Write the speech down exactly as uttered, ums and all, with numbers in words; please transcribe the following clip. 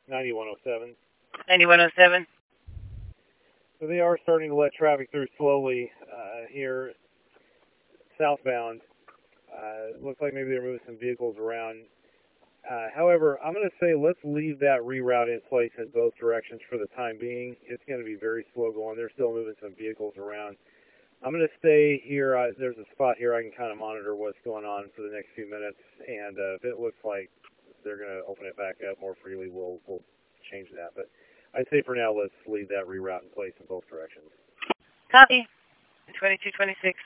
ninety-one oh seven. ninety-one oh seven. So they are starting to let traffic through slowly uh, here southbound. Uh, looks like maybe they're moving some vehicles around. Uh, however, I'm going to say let's leave that reroute in place in both directions for the time being. It's going to be very slow going. They're still moving some vehicles around. I'm going to stay here. Uh, there's a spot here I can kind of monitor what's going on for the next few minutes, and uh, if it looks like they're going to open it back up more freely, we'll we'll change that. But I'd say for now, let's leave that reroute in place in both directions. Copy. twenty-two twenty-six.